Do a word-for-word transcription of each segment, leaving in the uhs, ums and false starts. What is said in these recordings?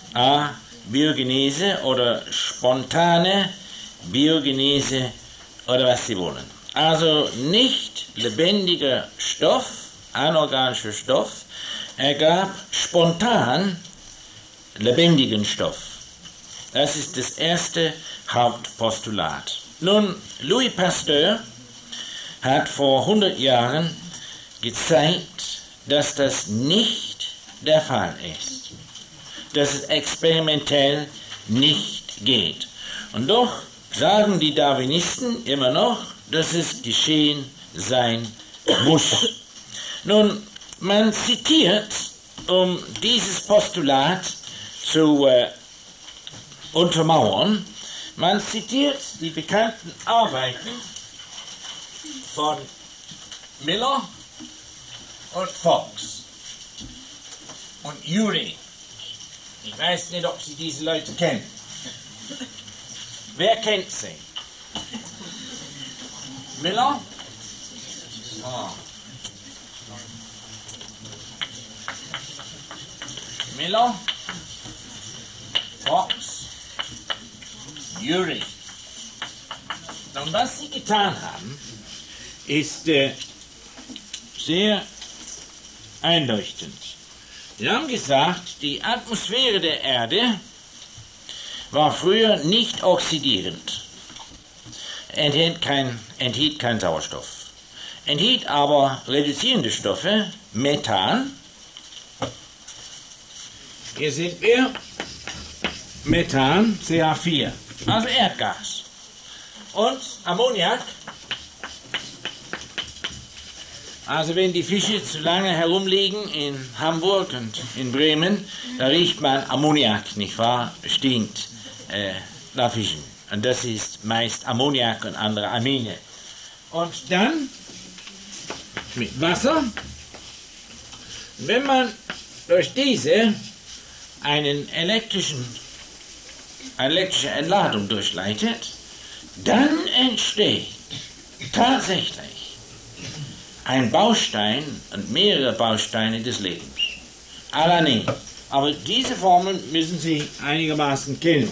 A. Biogenese oder spontane Biogenese oder was Sie wollen. Also nicht lebendiger Stoff, anorganischer Stoff, ergab spontan lebendigen Stoff. Das ist das erste Hauptpostulat. Nun, Louis Pasteur hat vor hundert Jahren gezeigt, dass das nicht der Fall ist, dass es experimentell nicht geht. Und doch sagen die Darwinisten immer noch, dass es geschehen sein muss. Nun, man zitiert, um dieses Postulat zu äh, untermauern, man zitiert die bekannten Arbeiten von Miller und Fox und Urey. Ich weiß nicht, ob Sie diese Leute kennen. Wer kennt sie? Miller? Oh. Miller, Fox, Urey. Und was sie getan haben, ist äh, sehr einleuchtend. Sie haben gesagt, die Atmosphäre der Erde war früher nicht oxidierend, enthielt kein, enthielt kein Sauerstoff, enthielt aber reduzierende Stoffe, Methan. Hier sind wir, Methan, C H vier, also Erdgas, und Ammoniak. Also wenn die Fische zu lange herumliegen in Hamburg und in Bremen, da riecht man Ammoniak, nicht wahr? Stinkt äh, nach Fischen. Und das ist meist Ammoniak und andere Amine. Und dann mit Wasser. Wenn man durch diese einen elektrischen, eine elektrische Entladung durchleitet, dann entsteht tatsächlich ein Baustein und mehrere Bausteine des Lebens. Alanin. Aber diese Formeln müssen Sie einigermaßen kennen.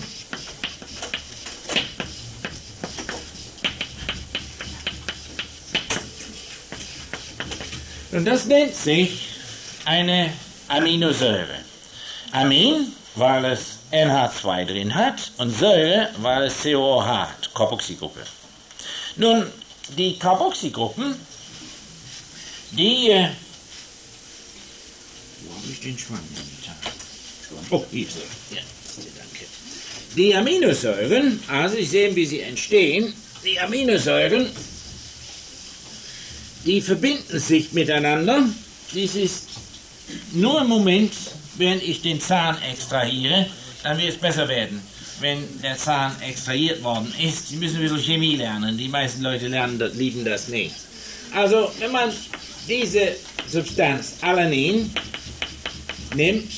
Und das nennt sich eine Aminosäure. Amin, weil es N H zwei drin hat, und Säure, weil es C O O H hat, Carboxygruppe. Nun, die Carboxygruppen, die, äh, wo habe ich den Schwamm getan? Oh, hier ist er. Ja, danke. Die Aminosäuren, also Sie sehen, wie sie entstehen, die Aminosäuren, die verbinden sich miteinander. Dies ist nur im Moment, wenn ich den Zahn extrahiere, dann wird es besser werden, wenn der Zahn extrahiert worden ist. Sie müssen ein bisschen Chemie lernen. Die meisten Leute lernen das, lieben das nicht. Also, wenn man diese Substanz Alanin nimmt,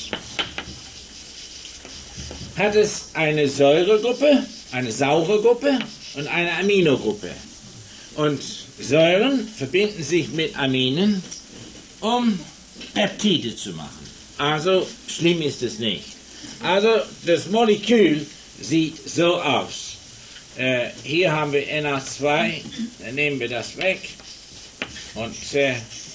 hat es eine Säuregruppe, eine saure Gruppe und eine Aminogruppe. Und Säuren verbinden sich mit Aminen, um Peptide zu machen. Also schlimm ist es nicht. Also das Molekül sieht so aus. Äh, hier haben wir N H zwei, dann nehmen wir das weg und äh,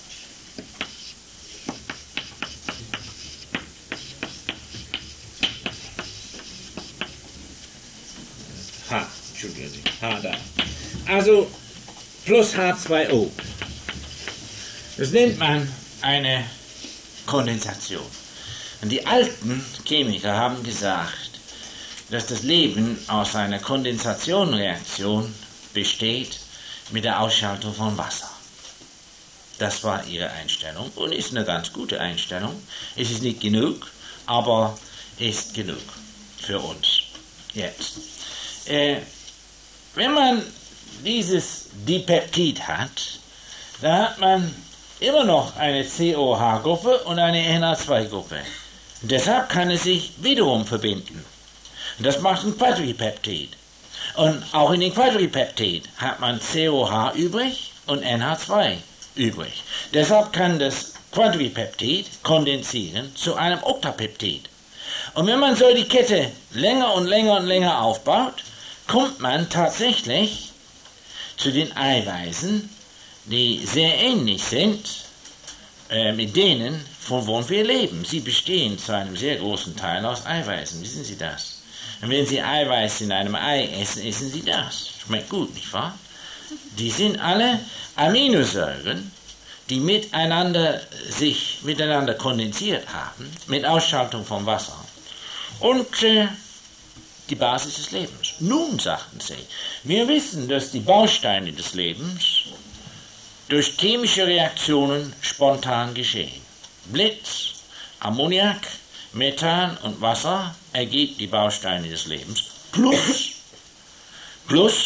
H, Entschuldigung, H da. Also plus H zwei O. Das nennt man eine Kondensation. Und die alten Chemiker haben gesagt, dass das Leben aus einer Kondensationreaktion besteht mit der Ausschaltung von Wasser. Das war ihre Einstellung und ist eine ganz gute Einstellung. Es ist nicht genug, aber ist genug für uns jetzt. Äh, wenn man dieses Dipeptid hat, dann hat man immer noch eine C O H-Gruppe und eine N H zwei Gruppe. Deshalb kann es sich wiederum verbinden. Das macht ein Quadripeptid. Und auch in den Quadripeptid hat man C O H übrig und N H zwei übrig. Deshalb kann das Quadripeptid kondensieren zu einem Oktapeptid. Und wenn man so die Kette länger und länger und länger aufbaut, kommt man tatsächlich zu den Eiweißen, die sehr ähnlich sind äh, mit denen, von wo wir leben. Sie bestehen zu einem sehr großen Teil aus Eiweißen, wissen Sie das? Und wenn Sie Eiweiß in einem Ei essen, essen Sie das. Schmeckt gut, nicht wahr? Die sind alle Aminosäuren, die miteinander sich miteinander kondensiert haben, mit Ausschaltung von Wasser. Und äh, die Basis des Lebens. Nun, sagten sie, wir wissen, dass die Bausteine des Lebens durch chemische Reaktionen spontan geschehen. Blitz, Ammoniak, Methan und Wasser ergibt die Bausteine des Lebens, plus, plus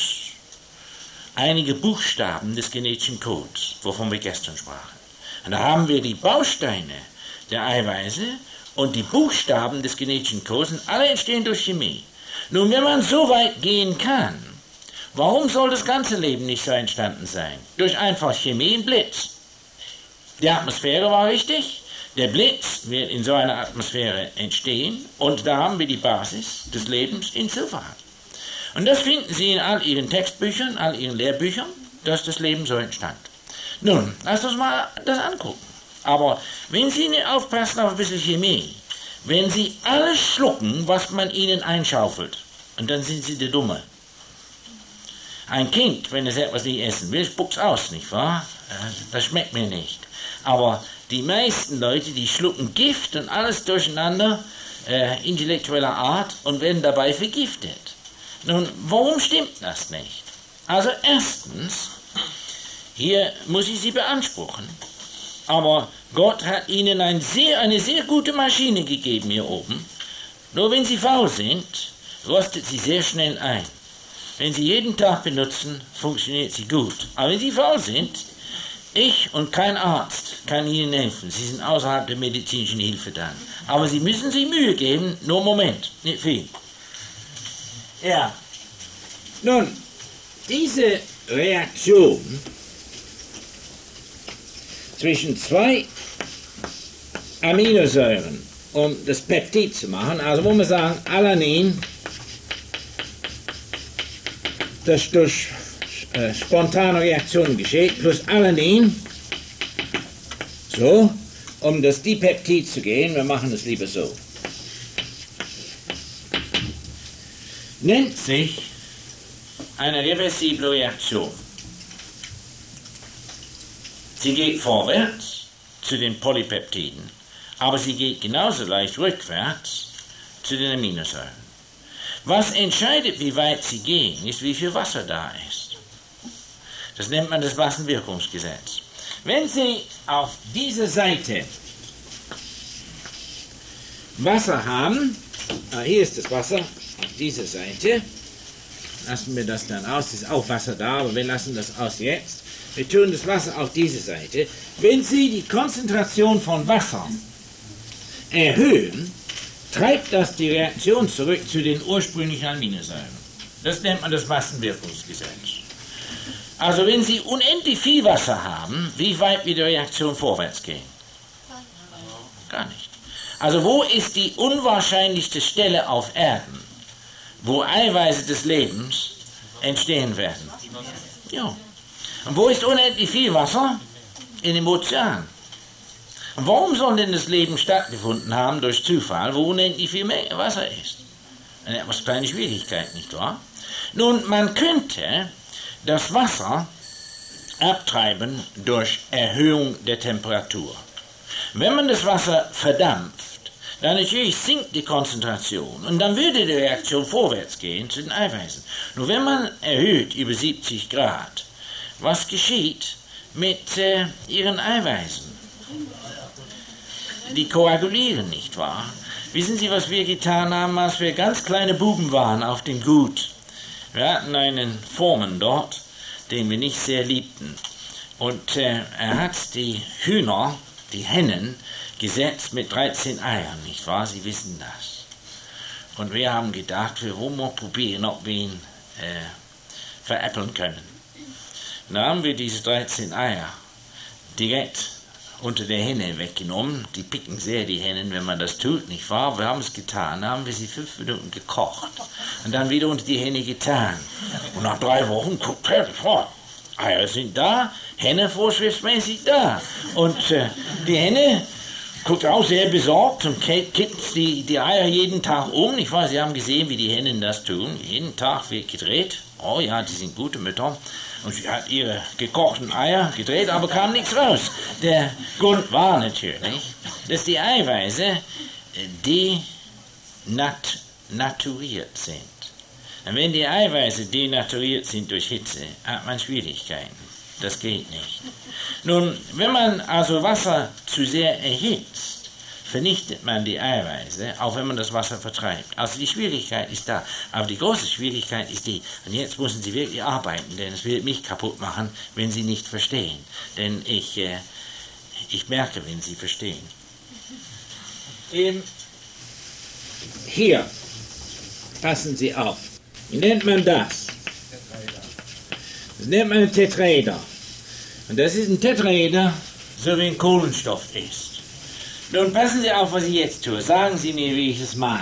einige Buchstaben des genetischen Codes, wovon wir gestern sprachen. Und da haben wir die Bausteine der Eiweiße und die Buchstaben des genetischen Codes, und alle entstehen durch Chemie. Nun, wenn man so weit gehen kann, warum soll das ganze Leben nicht so entstanden sein? Durch einfach Chemie und Blitz. Die Atmosphäre war richtig, der Blitz wird in so einer Atmosphäre entstehen und da haben wir die Basis des Lebens insofern. Und das finden Sie in all Ihren Textbüchern, all Ihren Lehrbüchern, dass das Leben so entstand. Nun, lass uns mal das angucken. Aber wenn Sie nicht aufpassen auf ein bisschen Chemie, wenn Sie alles schlucken, was man Ihnen einschaufelt, und dann sind Sie der Dumme. Ein Kind, wenn es etwas nicht essen will, spuckt's aus, nicht wahr? Das schmeckt mir nicht. Aber die meisten Leute, die schlucken Gift und alles durcheinander, äh, intellektueller Art, und werden dabei vergiftet. Nun, warum stimmt das nicht? Also erstens, hier muss ich Sie beanspruchen, aber Gott hat Ihnen ein sehr, eine sehr gute Maschine gegeben hier oben. Nur wenn Sie faul sind, rostet sie sehr schnell ein. Wenn Sie jeden Tag benutzen, funktioniert sie gut. Aber wenn Sie faul sind, ich und kein Arzt kann Ihnen helfen. Sie sind außerhalb der medizinischen Hilfe dann. Aber Sie müssen sich Mühe geben, nur Moment, nicht viel. Ja, nun, diese Reaktion zwischen zwei Aminosäuren, um das Peptid zu machen, also wo wir sagen, Alanin, das durch äh, spontane Reaktionen geschieht, plus Alanin, so, um das Dipeptid zu gehen, wir machen es lieber so, nennt sich eine reversible Reaktion. Sie geht vorwärts zu den Polypeptiden, aber sie geht genauso leicht rückwärts zu den Aminosäuren. Was entscheidet, wie weit sie gehen, ist, wie viel Wasser da ist. Das nennt man das Massenwirkungsgesetz. Wenn Sie auf dieser Seite Wasser haben, ah, hier ist das Wasser, auf dieser Seite, lassen wir das dann aus, ist auch Wasser da, aber wir lassen das aus jetzt. Wir tun das Wasser auf diese Seite. Wenn Sie die Konzentration von Wasser erhöhen, treibt das die Reaktion zurück zu den ursprünglichen Aminosäuren. Das nennt man das Massenwirkungsgesetz. Also wenn Sie unendlich viel Wasser haben, wie weit wird die Reaktion vorwärts gehen? Gar nicht. Also wo ist die unwahrscheinlichste Stelle auf Erden, wo Eiweiße des Lebens entstehen werden? Ja. Und wo ist unendlich viel Wasser? In dem Ozean. Und warum soll denn das Leben stattgefunden haben durch Zufall, wo unendlich viel Wasser ist? Eine etwas kleine Schwierigkeit, nicht wahr? Nun, man könnte das Wasser abtreiben durch Erhöhung der Temperatur. Wenn man das Wasser verdampft, dann natürlich sinkt die Konzentration und dann würde die Reaktion vorwärts gehen zu den Eiweißen. Nur wenn man erhöht über siebzig Grad, was geschieht mit äh, ihren Eiweißen? Die koagulieren, nicht wahr? Wissen Sie, was wir getan haben, als wir ganz kleine Buben waren auf dem Gut? Wir hatten einen Foreman dort, den wir nicht sehr liebten. Und äh, er hat die Hühner, die Hennen, gesetzt mit dreizehn Eiern, nicht wahr? Sie wissen das. Und wir haben gedacht, wir wollen mal probieren, ob wir ihn äh, veräppeln können. Und dann haben wir diese dreizehn Eier direkt unter der Henne weggenommen. Die picken sehr, die Hennen, wenn man das tut, nicht wahr? Wir haben es getan, dann haben wir sie fünf Minuten gekocht und dann wieder unter die Henne getan. Und nach drei Wochen guckt er, oh, Eier sind da, Henne vorschriftsmäßig da. Und äh, die Henne guckt auch sehr besorgt und kippt die, die Eier jeden Tag um. Ich weiß, Sie haben gesehen, wie die Hennen das tun. Jeden Tag wird gedreht. Oh ja, die sind gute Mütter. Und sie hat ihre gekochten Eier gedreht, aber kam nichts raus. Der Grund war natürlich, dass die Eiweiße denaturiert sind. Und wenn die Eiweiße denaturiert sind durch Hitze, hat man Schwierigkeiten. Das geht nicht. Nun, wenn man also Wasser zu sehr erhitzt, vernichtet man die Eiweiße, auch wenn man das Wasser vertreibt. Also die Schwierigkeit ist da. Aber die große Schwierigkeit ist die, und jetzt müssen Sie wirklich arbeiten, denn es wird mich kaputt machen, wenn Sie nicht verstehen. Denn ich, äh, ich merke, wenn Sie verstehen. Ähm, hier, passen Sie auf. Wie nennt man das? Das nennt man ein Tetraeder. Und das ist ein Tetraeder, so wie ein Kohlenstoff ist. Nun passen Sie auf, was ich jetzt tue. Sagen Sie mir, wie ich es male.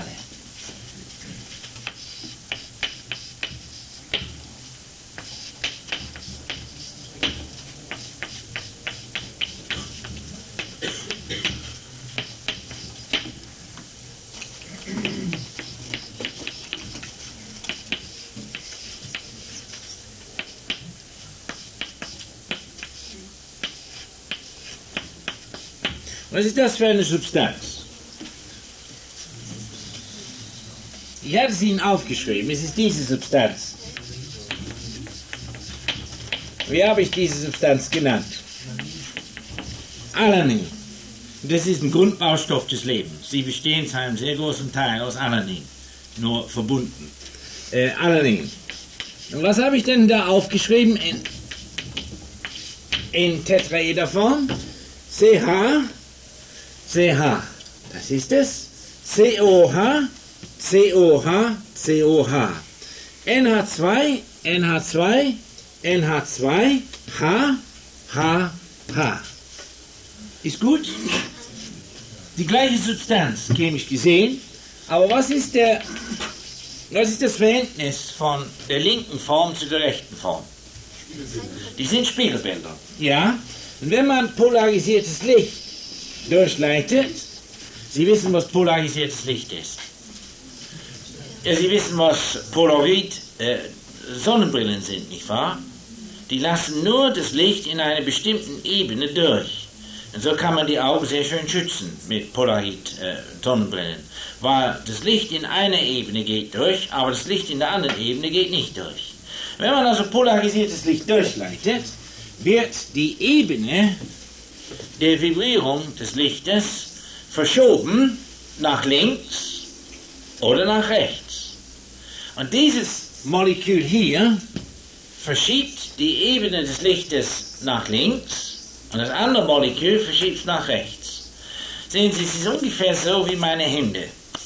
Was ist das für eine Substanz? Ich hatte es Ihnen aufgeschrieben. Es ist diese Substanz. Wie habe ich diese Substanz genannt? Alanin. Das ist ein Grundbaustoff des Lebens. Sie bestehen zu einem sehr großen Teil aus Alanin. Nur verbunden. Äh, Alanin. Und was habe ich denn da aufgeschrieben in, in Tetraederform? C H C H, das ist es. C O H, C O H, C O H. N H zwei, N H zwei, N H zwei, H, H, H. Ist gut? Die gleiche Substanz, chemisch gesehen. Aber was ist der, was ist das Verhältnis von der linken Form zu der rechten Form? Die sind Spiegelbilder. Ja. Und wenn man polarisiertes Licht durchleitet, Sie wissen, was polarisiertes Licht ist. Ja, Sie wissen, was Polaroid äh, Sonnenbrillen sind, nicht wahr? Die lassen nur das Licht in einer bestimmten Ebene durch. Und so kann man die Augen sehr schön schützen mit Polaroid äh, Sonnenbrillen. Weil das Licht in einer Ebene geht durch, aber das Licht in der anderen Ebene geht nicht durch. Wenn man also polarisiertes Licht durchleitet, wird die Ebene der Vibrierung des Lichtes verschoben nach links oder nach rechts. Und dieses Molekül hier verschiebt die Ebene des Lichtes nach links und das andere Molekül verschiebt es nach rechts. Sehen Sie, es ist ungefähr so wie meine Hände.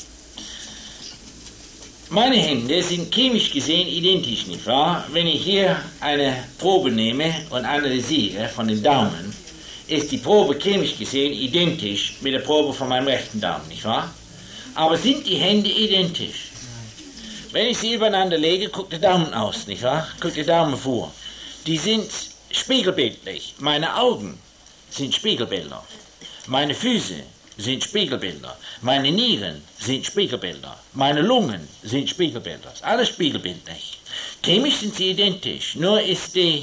Meine Hände sind chemisch gesehen identisch, nicht wahr? Wenn ich hier eine Probe nehme und analysiere von den Daumen, ist die Probe chemisch gesehen identisch mit der Probe von meinem rechten Daumen, nicht wahr? Aber sind die Hände identisch? Wenn ich sie übereinander lege, guckt der Daumen aus, nicht wahr? Guckt der Daumen vor. Die sind spiegelbildlich. Meine Augen sind Spiegelbilder. Meine Füße sind Spiegelbilder. Meine Nieren sind Spiegelbilder. Meine Lungen sind Spiegelbilder. Das ist alles spiegelbildlich. Chemisch sind sie identisch, nur ist die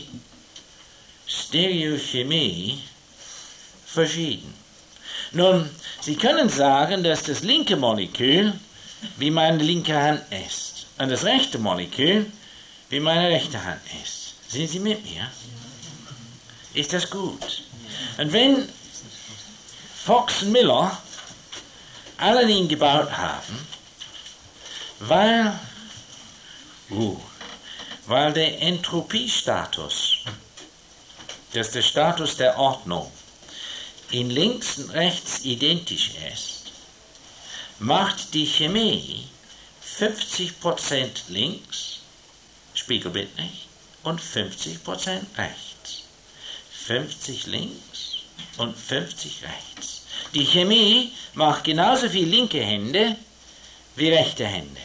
Stereochemie verschieden. Nun, Sie können sagen, dass das linke Molekül wie meine linke Hand ist und das rechte Molekül wie meine rechte Hand ist. Sind Sie mit mir? Ist das gut? Und wenn Fox und Miller Alanin gebaut haben, weil, uh, weil der Entropiestatus, das ist der Status der Ordnung, in links und rechts identisch ist, macht die Chemie fünfzig Prozent links, spiegelbildlich, und fünfzig Prozent rechts. fünfzig links und fünfzig rechts. Die Chemie macht genauso viel linke Hände wie rechte Hände.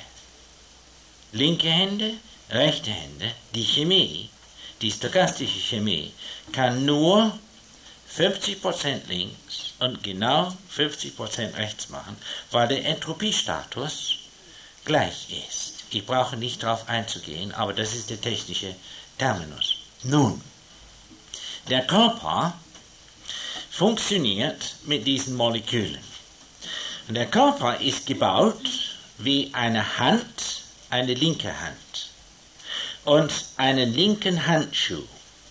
Linke Hände, rechte Hände. Die Chemie, die stochastische Chemie, kann nur fünfzig Prozent links und genau fünfzig Prozent rechts machen, weil der Entropiestatus gleich ist. Ich brauche nicht darauf einzugehen, aber das ist der technische Terminus. Nun, der Körper funktioniert mit diesen Molekülen. Und der Körper ist gebaut wie eine Hand, eine linke Hand und einen linken Handschuh.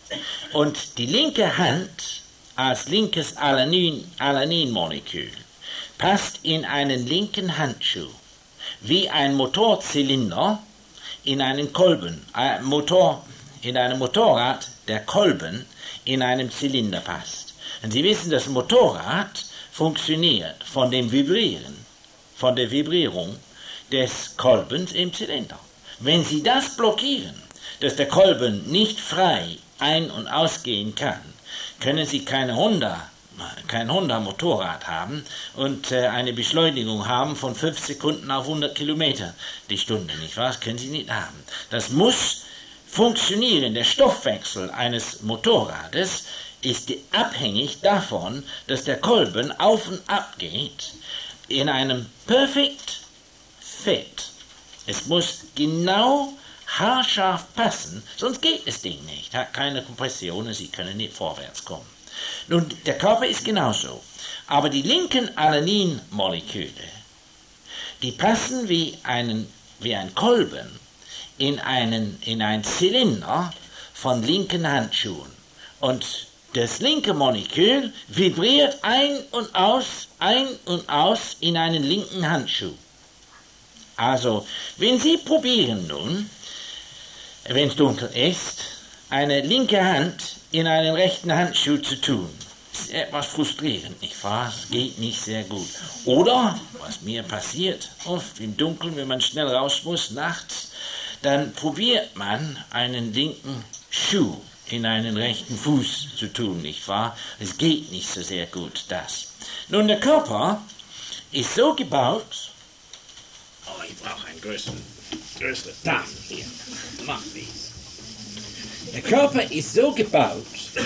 Und die linke Hand als linkes Alanin, Alaninmolekül passt in einen linken Handschuh, wie ein Motorzylinder in einen Kolben, ein Motor, in einem Motorrad, der Kolben in einem Zylinder passt. Und Sie wissen, das Motorrad funktioniert von dem Vibrieren, von der Vibrierung des Kolbens im Zylinder. Wenn Sie das blockieren, dass der Kolben nicht frei ein- und ausgehen kann, können Sie keine Honda, kein Honda-Motorrad haben und äh, eine Beschleunigung haben von fünf Sekunden auf hundert Kilometer die Stunde, nicht wahr? Das können Sie nicht haben. Das muss funktionieren. Der Stoffwechsel eines Motorrades ist abhängig davon, dass der Kolben auf und ab geht in einem Perfect Fit. Es muss genau haarscharf passen, sonst geht das Ding nicht. Hat keine Kompression, Sie können nicht vorwärts kommen. Nun, der Körper ist genauso. Aber die linken Alaninmoleküle, die passen wie, einen, wie ein Kolben in einen, in einen Zylinder von linken Handschuhen. Und das linke Molekül vibriert ein und aus, ein und aus in einen linken Handschuh. Also, wenn Sie probieren nun, wenn es dunkel ist, eine linke Hand in einen rechten Handschuh zu tun, ist etwas frustrierend, nicht wahr? Es geht nicht sehr gut. Oder, was mir passiert, oft im Dunkeln, wenn man schnell raus muss, nachts, dann probiert man einen linken Schuh in einen rechten Fuß zu tun, nicht wahr? Es geht nicht so sehr gut, das. Nun, der Körper ist so gebaut, oh, ich brauche einen größeren, größere Tafel hier, mach dies. Der Körper ist so gebaut,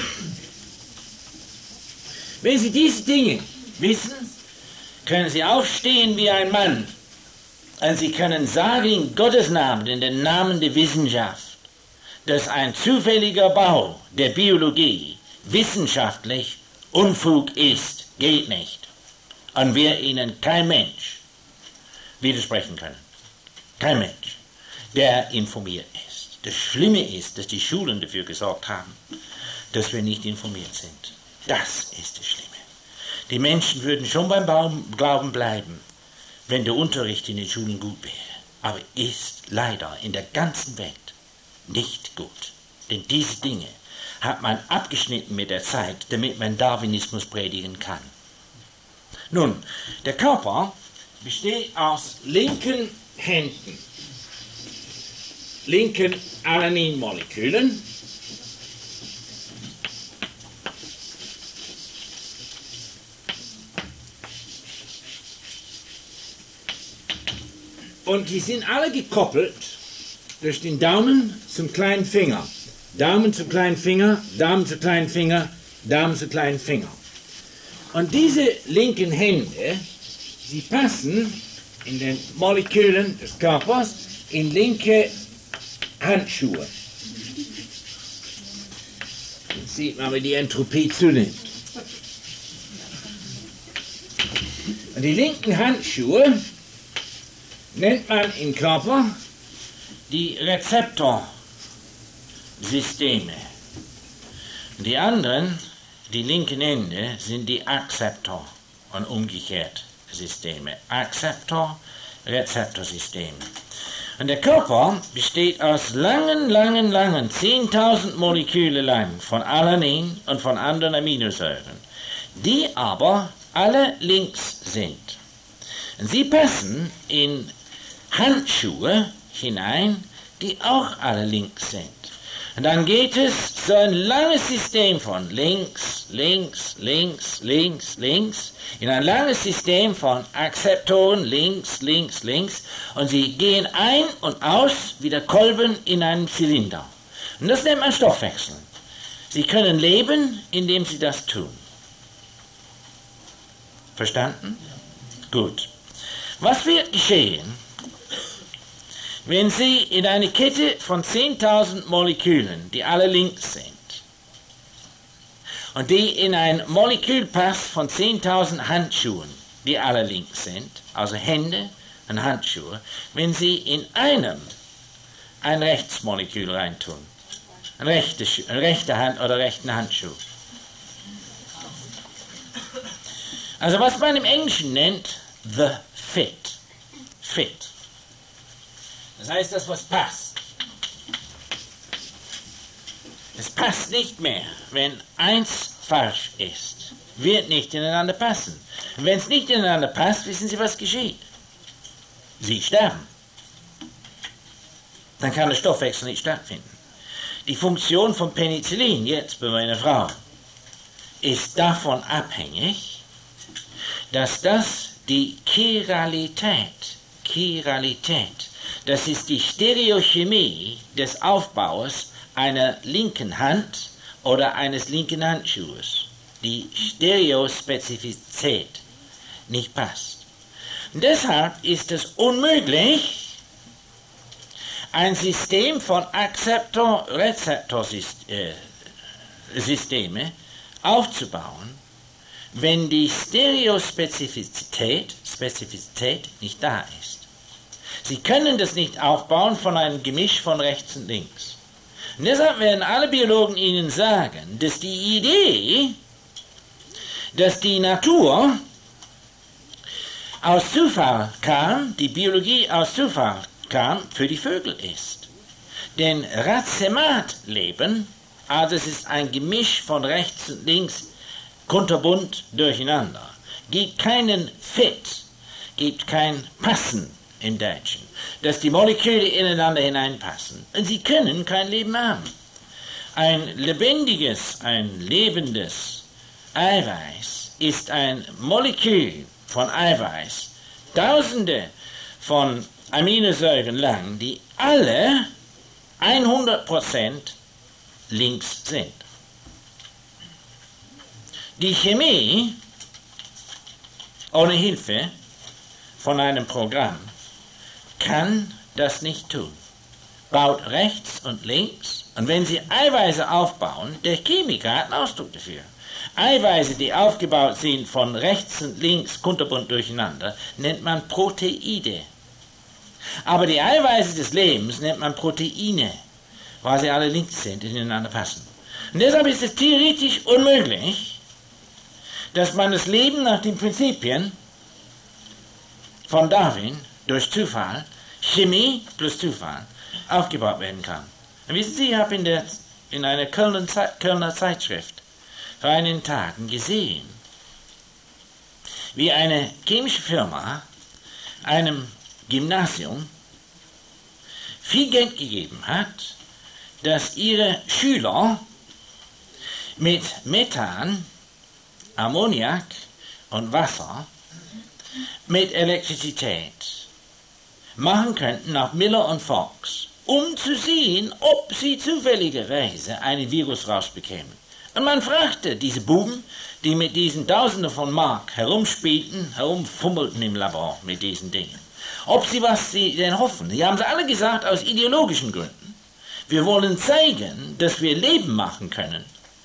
wenn Sie diese Dinge wissen, können Sie aufstehen wie ein Mann und Sie können sagen in Gottes Namen, in den Namen der Wissenschaft, dass ein zufälliger Bau der Biologie wissenschaftlich Unfug ist, geht nicht. Und wir Ihnen kein Mensch widersprechen können. Kein Mensch, der informiert ist. Das Schlimme ist, dass die Schulen dafür gesorgt haben, dass wir nicht informiert sind. Das ist das Schlimme. Die Menschen würden schon beim Baum Glauben bleiben, wenn der Unterricht in den Schulen gut wäre. Aber ist leider in der ganzen Welt nicht gut. Denn diese Dinge hat man abgeschnitten mit der Zeit, damit man Darwinismus predigen kann. Nun, der Körper besteht aus linken Händen, linken Alaninmolekülen, und die sind alle gekoppelt durch den Daumen zum kleinen Finger. Daumen zum kleinen Finger, Daumen zum kleinen Finger, Daumen zum kleinen Finger. Und diese linken Hände, sie passen in den Molekülen des Körpers in linke Handschuhe. Jetzt sieht man, wie die Entropie zunimmt. Und die linken Handschuhe nennt man im Körper die Rezeptorsysteme. Die anderen, die linken Hände, sind die Akzeptor- und umgekehrt Systeme. Akzeptor, Rezeptorsysteme. Und der Körper besteht aus langen, langen, langen, zehntausend Moleküle lang von Alanin und von anderen Aminosäuren, die aber alle links sind. Und sie passen in Handschuhe hinein, die auch alle links sind. Und dann geht es so ein langes System von links, links, links, links, links, in ein langes System von Akzeptoren, links, links, links, und sie gehen ein und aus wie der Kolben in einem Zylinder. Und das nennt man Stoffwechsel. Sie können leben, indem sie das tun. Verstanden? Gut. Was wird geschehen, wenn Sie in eine Kette von zehntausend Molekülen, die alle links sind, und die in ein Molekülpass von zehntausend Handschuhen, die alle links sind, also Hände und Handschuhe, wenn Sie in einem ein Rechtsmolekül reintun, eine rechte, eine rechte Hand oder rechten Handschuh. Also was man im Englischen nennt, the fit. Fit. Das heißt, das, was passt. Es passt nicht mehr, wenn eins falsch ist. Wird nicht ineinander passen. Und wenn es nicht ineinander passt, wissen Sie, was geschieht. Sie sterben. Dann kann der Stoffwechsel nicht stattfinden. Die Funktion von Penicillin jetzt bei meiner Frau ist davon abhängig, dass das die Chiralität, Chiralität, das ist die Stereochemie des Aufbaus einer linken Hand oder eines linken Handschuhes, die Stereospezifität nicht passt. Und deshalb ist es unmöglich, ein System von Akzeptor-Rezeptor-Systeme aufzubauen, wenn die Stereospezifität Spezifität nicht da ist. Sie können das nicht aufbauen von einem Gemisch von rechts und links. Und deshalb werden alle Biologen Ihnen sagen, dass die Idee, dass die Natur aus Zufall kam, die Biologie aus Zufall kam, für die Vögel ist. Denn Racematleben, also es ist ein Gemisch von rechts und links, kunterbunt durcheinander, gibt keinen Fit, gibt kein Passen im Deutschen, dass die Moleküle ineinander hineinpassen. Und sie können kein Leben haben. Ein lebendiges, ein lebendes Eiweiß ist ein Molekül von Eiweiß, tausende von Aminosäuren lang, die alle hundert Prozent links sind. Die Chemie ohne Hilfe von einem Programm kann das nicht tun. Baut rechts und links, und wenn Sie Eiweiße aufbauen, der Chemiker hat einen Ausdruck dafür. Eiweiße, die aufgebaut sind von rechts und links, kunterbunt durcheinander, nennt man Proteide. Aber die Eiweiße des Lebens nennt man Proteine, weil sie alle links sind und ineinander passen. Und deshalb ist es theoretisch unmöglich, dass man das Leben nach den Prinzipien von Darwin durch Zufall, Chemie plus Zufall, aufgebaut werden kann. Und wissen Sie, ich habe in, der, in einer Kölner, Zeit, Kölner Zeitschrift vor einigen Tagen gesehen, wie eine chemische Firma einem Gymnasium viel Geld gegeben hat, dass ihre Schüler mit Methan, Ammoniak und Wasser mit Elektrizität machen könnten nach Miller und Fox, um zu sehen, ob sie zufälligerweise einen Virus rausbekämen. Und man fragte diese Buben, die mit diesen Tausenden von Mark herumspielten, herumfummelten im Labor mit diesen Dingen, ob sie was sie denn hoffen. Die haben sie alle gesagt, aus ideologischen Gründen. Wir wollen zeigen, dass wir Leben machen können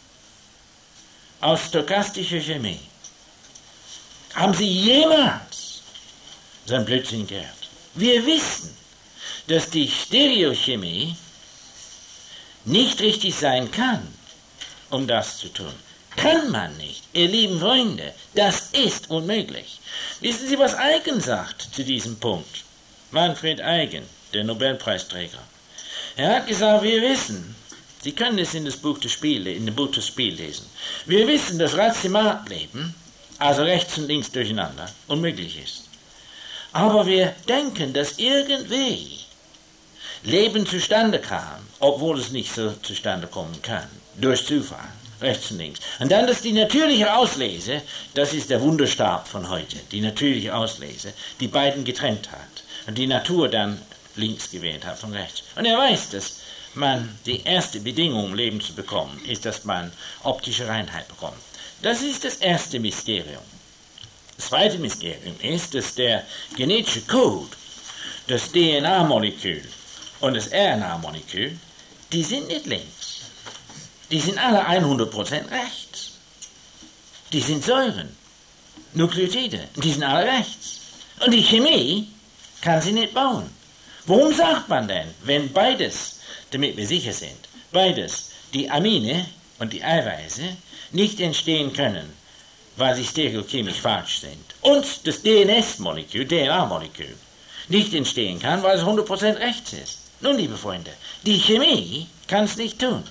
aus stochastischer Chemie. Haben Sie jemals so ein Blödsinn gehört? Wir wissen, dass die Stereochemie nicht richtig sein kann, um das zu tun. Kann man nicht, ihr lieben Freunde, das ist unmöglich. Wissen Sie, was Eigen sagt zu diesem Punkt? Manfred Eigen, der Nobelpreisträger. Er hat gesagt, wir wissen, Sie können es in das Buch des Spiel, in dem Buch des Spiel lesen, wir wissen, dass Racematleben, also rechts und links durcheinander, unmöglich ist. Aber wir denken, dass irgendwie Leben zustande kam, obwohl es nicht so zustande kommen kann, durch Zufall, rechts und links. Und dann, dass die natürliche Auslese, das ist der Wunderstab von heute, die natürliche Auslese, die beiden getrennt hat und die Natur dann links gewählt hat von rechts. Und er weiß, dass man die erste Bedingung, um Leben zu bekommen, ist, dass man optische Reinheit bekommt. Das ist das erste Mysterium. Das zweite Mysterium ist, dass der genetische Code, das D N A-Molekül und das R N A-Molekül, die sind nicht links. Die sind alle hundert Prozent rechts. Die sind Säuren, Nukleotide, die sind alle rechts. Und die Chemie kann sie nicht bauen. Warum sagt man denn, wenn beides, damit wir sicher sind, beides, die Amine und die Eiweiße, nicht entstehen können, weil sie stereochemisch falsch sind, und das D N S-Molekül, D N A-Molekül, nicht entstehen kann, weil es hundert Prozent rechts ist? Nun, liebe Freunde, die Chemie kann es nicht tun.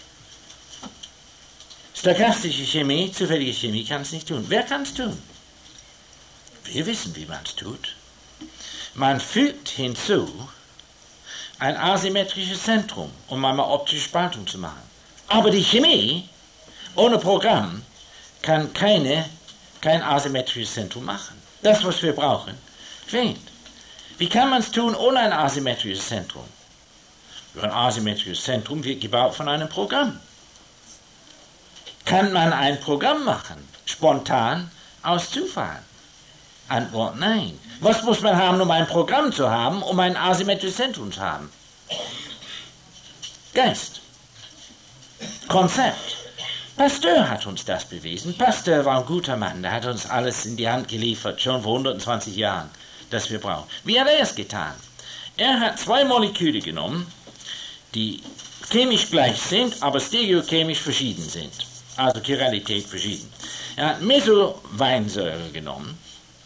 Stochastische Chemie, zufällige Chemie kann es nicht tun. Wer kann es tun? Wir wissen, wie man es tut. Man fügt hinzu ein asymmetrisches Zentrum, um einmal optische Spaltung zu machen. Aber die Chemie ohne Programm kann keine, kein asymmetrisches Zentrum machen. Das, was wir brauchen, fehlt. Wie kann man es tun ohne ein asymmetrisches Zentrum? Ein asymmetrisches Zentrum wird gebaut von einem Programm. Kann man ein Programm machen, spontan, aus Zufall? Antwort nein. Was muss man haben, um ein Programm zu haben, um ein asymmetrisches Zentrum zu haben? Geist. Konzept. Pasteur hat uns das bewiesen. Pasteur war ein guter Mann, der hat uns alles in die Hand geliefert, schon vor hundertzwanzig Jahren, das wir brauchen. Wie hat er es getan? Er hat zwei Moleküle genommen, die chemisch gleich sind, aber stereochemisch verschieden sind. Also Chiralität verschieden. Er hat Mesoweinsäure genommen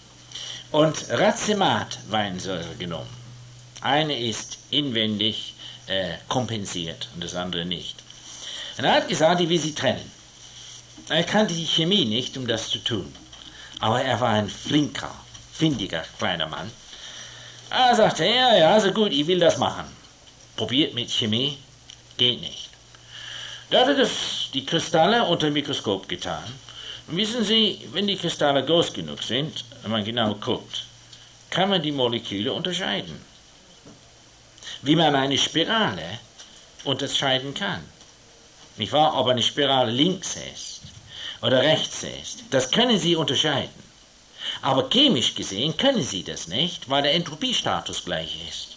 und Racemat-Weinsäure genommen. Eine ist inwendig äh, kompensiert und das andere nicht. Und er hat gesagt, ich will sie trennen. Er kannte die Chemie nicht, um das zu tun. Aber er war ein flinker, findiger kleiner Mann. Er sagte, ja, ja, also gut, ich will das machen. Probiert mit Chemie, geht nicht. Da hat er das, die Kristalle unter dem Mikroskop getan. Und wissen Sie, wenn die Kristalle groß genug sind, wenn man genau guckt, kann man die Moleküle unterscheiden. Wie man eine Spirale unterscheiden kann. Nicht wahr? Ob eine Spirale links ist oder rechts ist, das können Sie unterscheiden. Aber chemisch gesehen können Sie das nicht, weil der Entropiestatus gleich ist.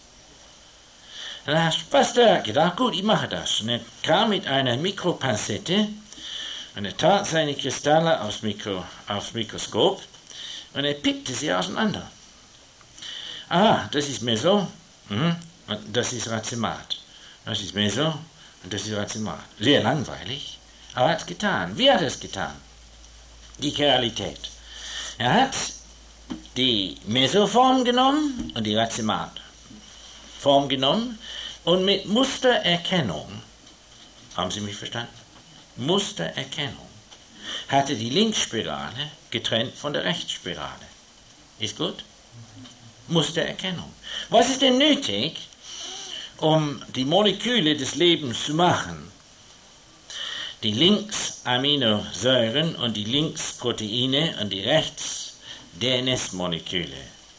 Dann hat Pasteur gedacht, gut, ich mache das. Und er kam mit einer Mikropinzette und er tat seine Kristalle aufs, Mikro, aufs Mikroskop und er pickte sie auseinander. Aha, das ist Meso, mhm, und das ist Racemat. Das ist Meso und das ist Racemat. Sehr langweilig, aber er hat es getan. Wie hat er es getan? Die Chiralität. Er hat die Mesoform genommen und die Racemat-Form genommen und mit Mustererkennung, haben Sie mich verstanden? Mustererkennung, hatte die Linksspirale getrennt von der Rechtsspirale. Ist gut? Mustererkennung. Was ist denn nötig, um die Moleküle des Lebens zu machen? Die Links-Aminosäuren und die Links-Proteine und die Rechts-D N S-Moleküle.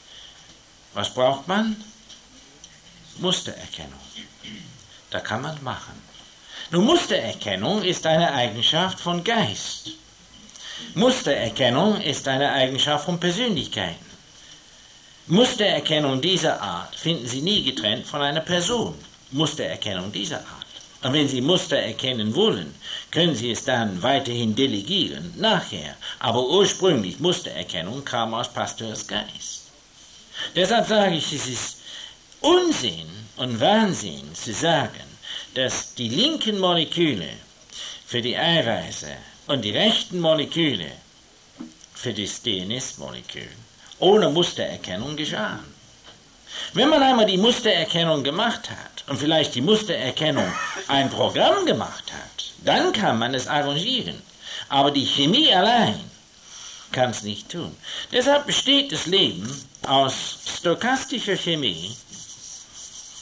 Was braucht man? Mustererkennung. Da kann man machen. Nun, Mustererkennung ist eine Eigenschaft von Geist. Mustererkennung ist eine Eigenschaft von Persönlichkeiten. Mustererkennung dieser Art finden Sie nie getrennt von einer Person. Mustererkennung dieser Art. Und wenn Sie Muster erkennen wollen, können Sie es dann weiterhin delegieren, nachher. Aber ursprünglich Mustererkennung kam aus Pasteurs Geist. Deshalb sage ich, es ist Unsinn und Wahnsinn zu sagen, dass die linken Moleküle für die Eiweiße und die rechten Moleküle für das D N S-Molekül ohne Mustererkennung geschahen. Wenn man einmal die Mustererkennung gemacht hat und vielleicht die Mustererkennung ein Programm gemacht hat, dann kann man es arrangieren. Aber die Chemie allein kann es nicht tun. Deshalb besteht das Leben aus stochastischer Chemie,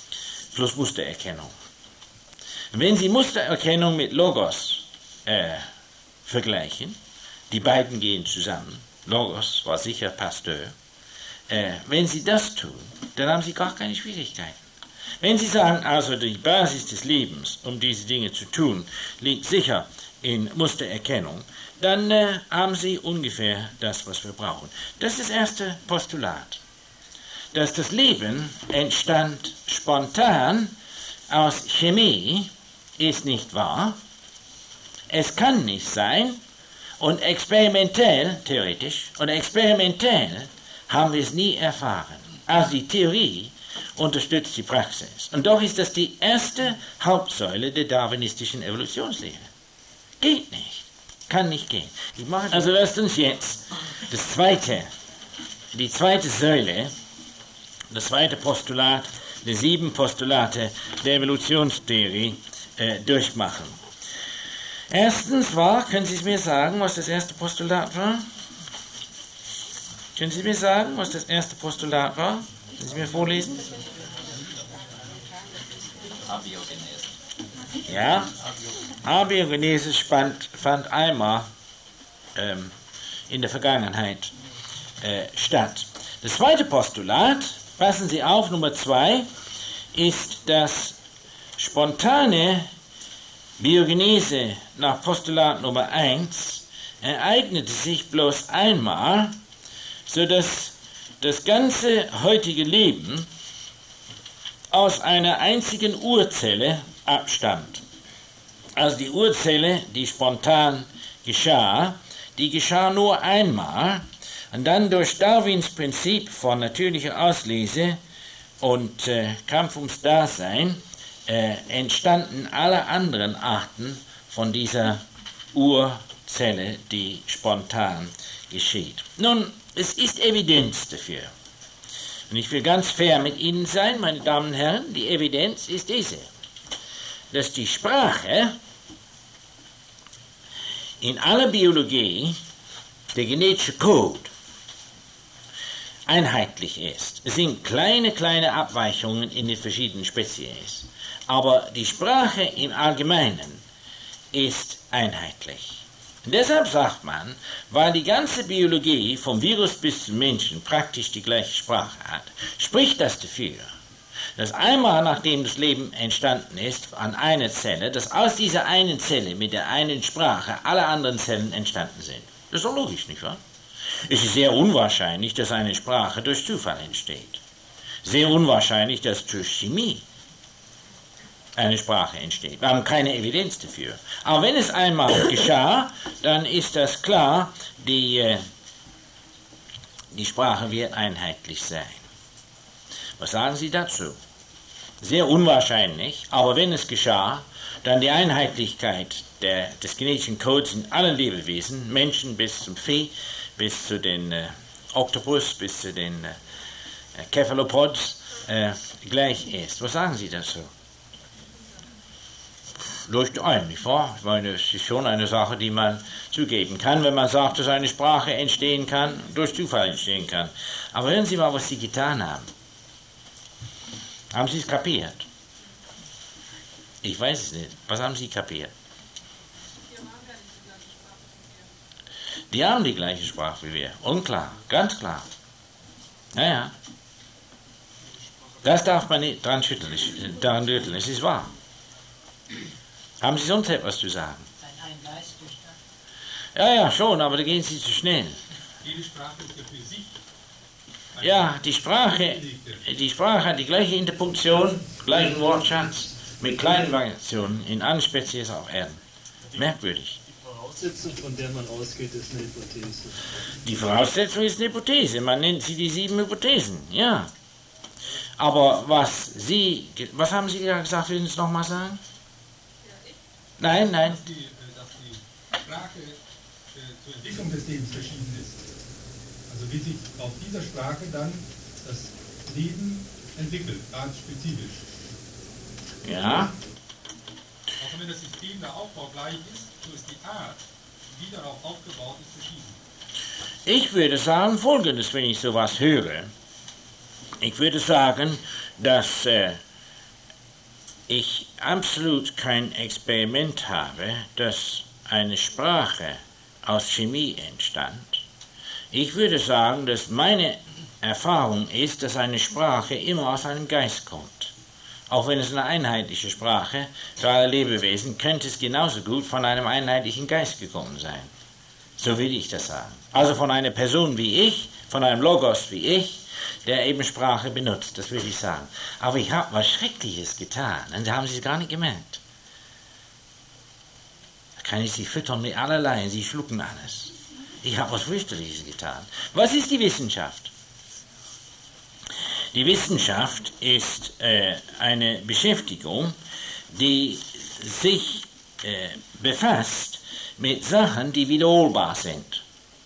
plus Mustererkennung. Wenn Sie Mustererkennung mit Logos äh, vergleichen, die beiden gehen zusammen, Logos war sicher Pasteur, äh, wenn Sie das tun, dann haben Sie gar keine Schwierigkeiten. Wenn Sie sagen, also die Basis des Lebens, um diese Dinge zu tun, liegt sicher in Mustererkennung, dann äh, haben Sie ungefähr das, was wir brauchen. Das ist das erste Postulat. Dass das Leben entstand spontan aus Chemie, ist nicht wahr. Es kann nicht sein. Und experimentell, theoretisch, und experimentell haben wir es nie erfahren. Also die Theorie unterstützt die Praxis. Und doch ist das die erste Hauptsäule der darwinistischen Evolutionslehre. Geht nicht. Kann nicht gehen. Ich mache also lasst uns jetzt das zweite, die zweite Säule, das zweite Postulat der sieben Postulate der Evolutionstheorie äh, durchmachen. Erstens war, können Sie es mir sagen, was das erste Postulat war? Können Sie mir sagen, was das erste Postulat war? Können Sie mir vorlesen? Abiogenese. Ja, Abiogenese fand, fand einmal ähm, in der Vergangenheit äh, statt. Das zweite Postulat, passen Sie auf, Nummer zwei, ist das spontane Biogenese nach Postulat Nummer eins ereignete sich bloß einmal, sodass das ganze heutige Leben aus einer einzigen Urzelle abstammt. Also die Urzelle, die spontan geschah, die geschah nur einmal und dann durch Darwins Prinzip von natürlicher Auslese und äh, Kampf ums Dasein Äh, entstanden alle anderen Arten von dieser Urzelle, die spontan geschieht. Nun, es ist Evidenz dafür. Und ich will ganz fair mit Ihnen sein, meine Damen und Herren, die Evidenz ist diese, dass die Sprache in aller Biologie, der genetische Code, einheitlich ist. Es sind kleine, kleine Abweichungen in den verschiedenen Spezies. Aber die Sprache im Allgemeinen ist einheitlich. Und deshalb sagt man, weil die ganze Biologie vom Virus bis zum Menschen praktisch die gleiche Sprache hat, spricht das dafür, dass einmal nachdem das Leben entstanden ist, an einer Zelle, dass aus dieser einen Zelle mit der einen Sprache alle anderen Zellen entstanden sind. Das ist doch logisch, nicht wahr? Es ist sehr unwahrscheinlich, dass eine Sprache durch Zufall entsteht. Sehr unwahrscheinlich, dass durch Chemie eine Sprache entsteht. Wir haben keine Evidenz dafür. Aber wenn es einmal geschah, dann ist das klar, die, die Sprache wird einheitlich sein. Was sagen Sie dazu? Sehr unwahrscheinlich, aber wenn es geschah, dann die Einheitlichkeit der, des genetischen Codes in allen Lebewesen, Menschen bis zum Vieh, bis zu den äh, Oktopus, bis zu den äh, Cephalopods äh, gleich ist. Was sagen Sie dazu? Leuchtet ein, nicht wahr? Ich meine, es ist schon eine Sache, die man zugeben kann, wenn man sagt, dass eine Sprache entstehen kann, durch Zufall entstehen kann. Aber hören Sie mal, was Sie getan haben. Haben Sie es kapiert? Ich weiß es nicht. Was haben Sie kapiert? Die haben die gleiche Sprache wie wir. Unklar, ganz klar. Naja. Das darf man nicht dran schütteln, daran rütteln. Es ist wahr. Haben Sie sonst etwas zu sagen? Ja, ja, schon, aber da gehen Sie zu schnell. Jede Sprache ist ja für sich. Ja, die Sprache, die Sprache hat die gleiche Interpunktion, gleichen Wortschatz, mit kleinen Variationen in allen Spezies auf Erden. Merkwürdig. Die Voraussetzung, von der man ausgeht, ist eine Hypothese. Die Voraussetzung ist eine Hypothese. Man nennt sie die sieben Hypothesen, ja. Aber was Sie, was haben Sie gerade gesagt, will Sie es nochmal sagen? Nein, nein. Dass die, dass die Sprache äh, zur Entwicklung des Lebens verschieden ist. Also wie sich auf dieser Sprache dann das Leben entwickelt, ganz spezifisch. Ja. Auch wenn das System, der Aufbau gleich ist, so ist die Art, wie darauf aufgebaut ist, verschieden. Ich würde sagen Folgendes, wenn ich sowas höre. Ich würde sagen, dass äh, ich absolut kein Experiment habe, dass eine Sprache aus Chemie entstand. Ich würde sagen, dass meine Erfahrung ist, dass eine Sprache immer aus einem Geist kommt. Auch wenn es eine einheitliche Sprache für alle Lebewesen, könnte es genauso gut von einem einheitlichen Geist gekommen sein. So will ich das sagen. Also von einer Person wie ich, von einem Logos wie ich, der eben Sprache benutzt, das will ich sagen. Aber ich habe was Schreckliches getan und da haben Sie es gar nicht gemerkt. Da kann ich Sie füttern mit allerlei und Sie schlucken alles. Ich habe was fürchterliches getan. Was ist die Wissenschaft? Die Wissenschaft ist äh, eine Beschäftigung, die sich äh, befasst mit Sachen, die wiederholbar sind.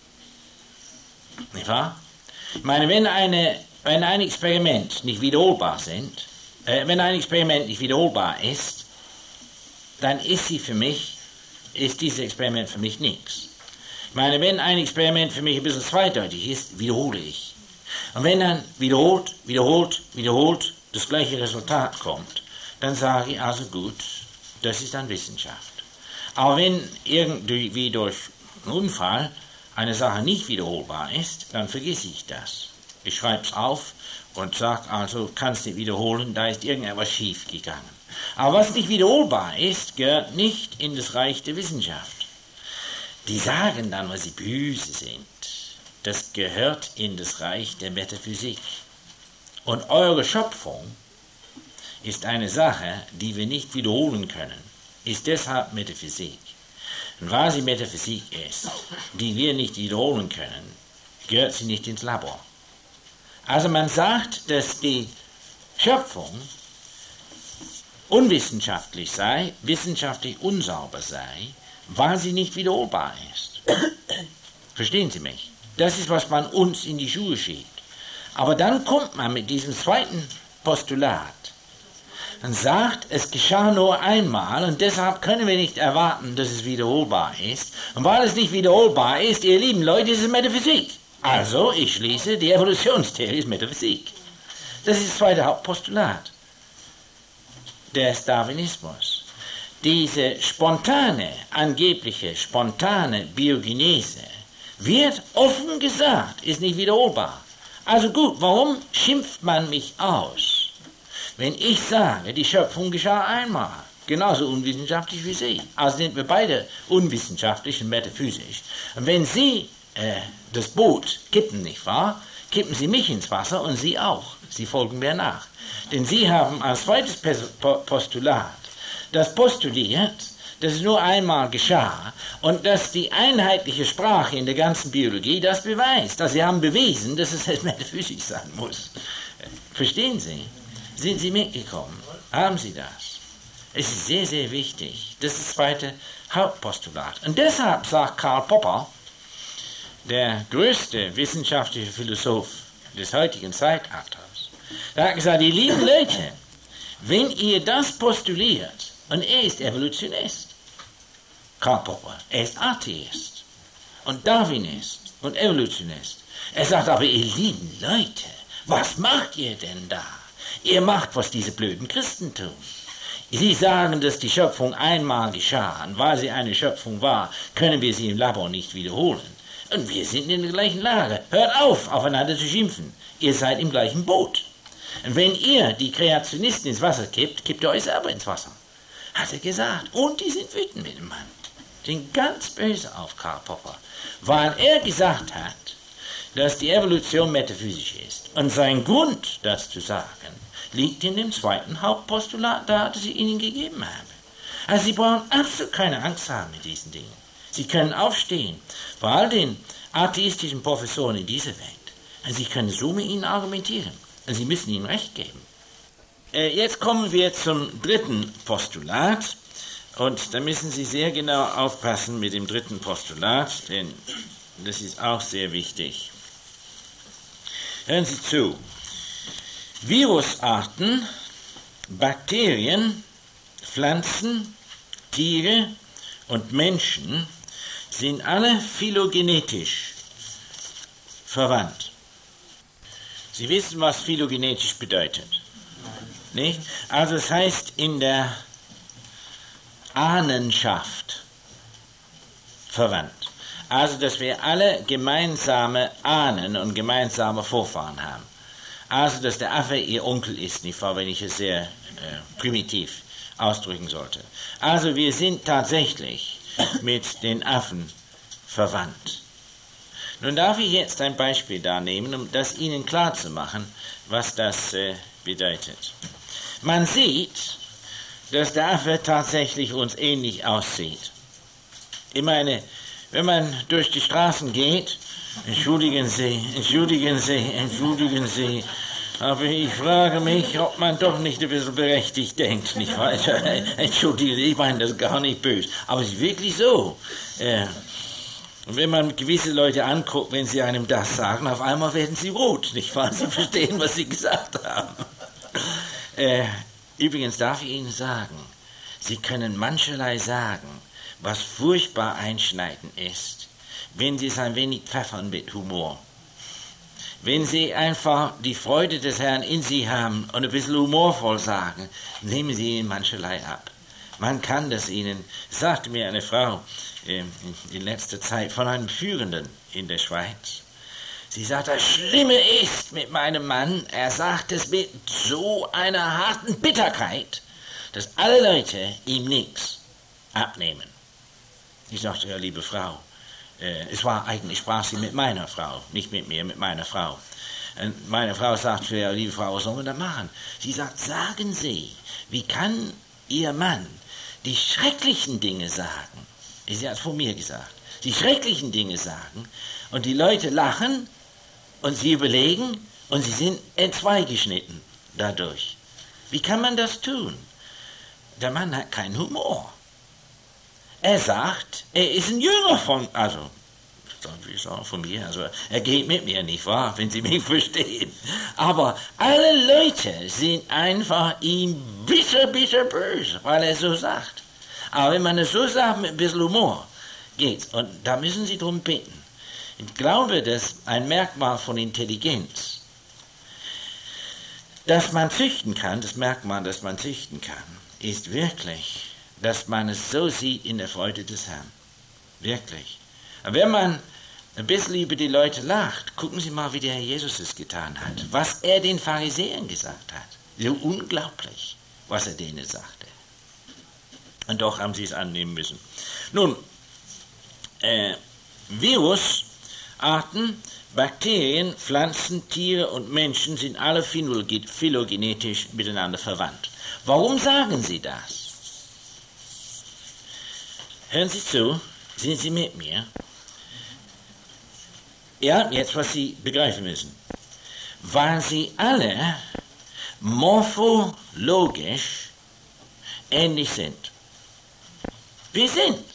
Nicht wahr? Ich meine, wenn, eine, wenn ein Experiment nicht wiederholbar sind, äh, wenn ein Experiment nicht wiederholbar ist, dann ist sie für mich, ist dieses Experiment für mich nichts. Ich meine, wenn ein Experiment für mich ein bisschen zweideutig ist, wiederhole ich. Und wenn dann wiederholt, wiederholt, wiederholt das gleiche Resultat kommt, dann sage ich also gut, das ist dann Wissenschaft. Aber wenn irgendwie durch einen Unfall eine Sache nicht wiederholbar ist, dann vergesse ich das. Ich schreibe es auf und sage also, kannst nicht wiederholen, da ist irgendetwas schief gegangen. Aber was nicht wiederholbar ist, gehört nicht in das Reich der Wissenschaft. Die sagen dann, weil sie böse sind. Das gehört in das Reich der Metaphysik. Und eure Schöpfung ist eine Sache, die wir nicht wiederholen können, ist deshalb Metaphysik. Und weil sie Metaphysik ist, die wir nicht wiederholen können, gehört sie nicht ins Labor. Also man sagt, dass die Schöpfung unwissenschaftlich sei, wissenschaftlich unsauber sei, weil sie nicht wiederholbar ist. Verstehen Sie mich? Das ist, was man uns in die Schuhe schiebt. Aber dann kommt man mit diesem zweiten Postulat und sagt, es geschah nur einmal und deshalb können wir nicht erwarten, dass es wiederholbar ist. Und weil es nicht wiederholbar ist, ihr lieben Leute, ist es Metaphysik. Also, ich schließe, die Evolutionstheorie ist Metaphysik. Das ist das zweite Hauptpostulat des Darwinismus. Diese spontane, angebliche spontane Biogenese wird offen gesagt, ist nicht wiederholbar. Also gut, warum schimpft man mich aus, wenn ich sage, die Schöpfung geschah einmal? Genauso unwissenschaftlich wie Sie. Also sind wir beide unwissenschaftlich und metaphysisch. Und wenn Sie äh, das Boot kippen, nicht wahr, kippen Sie mich ins Wasser und Sie auch. Sie folgen mir nach. Denn Sie haben als zweites Postulat das postuliert, dass es nur einmal geschah und dass die einheitliche Sprache in der ganzen Biologie das beweist. Also Sie haben bewiesen, dass es Metaphysik sein muss. Verstehen Sie? Sind Sie mitgekommen? Haben Sie das? Es ist sehr, sehr wichtig. Das ist das zweite Hauptpostulat. Und deshalb sagt Karl Popper, der größte wissenschaftliche Philosoph des heutigen Zeitalters, er hat gesagt, die lieben Leute, wenn ihr das postuliert, und er ist Evolutionist, Karl Popper, er ist Atheist und Darwinist und Evolutionist. Er sagt aber, ihr lieben Leute, was macht ihr denn da? Ihr macht, was diese blöden Christen tun. Sie sagen, dass die Schöpfung einmal geschah, und weil sie eine Schöpfung war, können wir sie im Labor nicht wiederholen. Und wir sind in der gleichen Lage. Hört auf, aufeinander zu schimpfen. Ihr seid im gleichen Boot. Und wenn ihr die Kreationisten ins Wasser kippt, kippt ihr euch selber ins Wasser. Hat er gesagt. Und die sind wütend mit dem Mann. Sind ganz böse auf Karl Popper. Weil er gesagt hat, dass die Evolution metaphysisch ist. Und sein Grund, das zu sagen, liegt in dem zweiten Hauptpostulat, das ich Ihnen gegeben habe. Also Sie brauchen absolut keine Angst haben mit diesen Dingen. Sie können aufstehen, vor all den atheistischen Professoren in dieser Welt. Und Sie können so mit ihnen argumentieren. Und Sie müssen ihnen Recht geben. Äh, jetzt kommen wir zum dritten Postulat. Und da müssen Sie sehr genau aufpassen mit dem dritten Postulat, denn das ist auch sehr wichtig. Hören Sie zu. Virusarten, Bakterien, Pflanzen, Tiere und Menschen sind alle phylogenetisch verwandt. Sie wissen, was phylogenetisch bedeutet? Nicht? Also es heißt in der Ahnenschaft verwandt. Also, dass wir alle gemeinsame Ahnen und gemeinsame Vorfahren haben. Also, dass der Affe ihr Onkel ist, nicht wahr, wenn ich es sehr äh, primitiv ausdrücken sollte. Also, wir sind tatsächlich mit den Affen verwandt. Nun darf ich jetzt ein Beispiel darnehmen, um das Ihnen klarzumachen, was das äh, bedeutet. Man sieht, dass der Affe tatsächlich uns ähnlich aussieht. Ich meine, wenn man durch die Straßen geht, entschuldigen Sie, entschuldigen Sie, entschuldigen Sie, aber ich frage mich, ob man doch nicht ein bisschen berechtigt denkt, nicht wahr? Entschuldigen Sie, ich meine das gar nicht böse, aber es ist wirklich so. Äh, und wenn man gewisse Leute anguckt, wenn sie einem das sagen, auf einmal werden sie rot, nicht wahr? Sie verstehen, was sie gesagt haben. Äh, übrigens darf ich Ihnen sagen, Sie können mancherlei sagen, was furchtbar einschneidend ist, wenn Sie es ein wenig pfeffern mit Humor. Wenn Sie einfach die Freude des Herrn in Sie haben und ein bisschen humorvoll sagen, nehmen Sie Ihnen mancherlei ab. Man kann das Ihnen, sagte mir eine Frau äh, in letzter Zeit von einem Führenden in der Schweiz. Sie sagt, das Schlimme ist mit meinem Mann, er sagt es mit so einer harten Bitterkeit, dass alle Leute ihm nichts abnehmen. Ich sagte, ja, liebe Frau, äh, es war eigentlich, sprach sie mit meiner Frau, nicht mit mir, mit meiner Frau. Und meine Frau sagt, ja, liebe Frau, was sollen wir da machen? Sie sagt, sagen Sie, wie kann Ihr Mann die schrecklichen Dinge sagen? Sie hat es von mir gesagt. Die schrecklichen Dinge sagen und die Leute lachen und sie überlegen und sie sind entzweigeschnitten dadurch. Wie kann man das tun? Der Mann hat keinen Humor. Er sagt, er ist ein Jünger von, also, wie sagen von mir, also er geht mit mir, nicht wahr, wenn Sie mich verstehen. Aber alle Leute sind einfach ihm bitter, bitter böse, weil er so sagt. Aber wenn man es so sagt mit ein bisschen Humor, geht's. Und da müssen Sie drum bitten. Ich glaube, dass ein Merkmal von Intelligenz, dass man züchten kann, das Merkmal, das man züchten kann, ist wirklich, dass man es so sieht in der Freude des Herrn. Wirklich. Aber wenn man ein bisschen über die Leute lacht, gucken Sie mal, wie der Herr Jesus es getan hat. Was er den Pharisäern gesagt hat. So unglaublich, was er denen sagte. Und doch haben sie es annehmen müssen. Nun, äh, Virusarten, Bakterien, Pflanzen, Tiere und Menschen sind alle phylogenetisch miteinander verwandt. Warum sagen Sie das? Hören Sie zu, sind Sie mit mir? Ja, jetzt was Sie begreifen müssen. Weil sie alle morphologisch ähnlich sind. Wir sind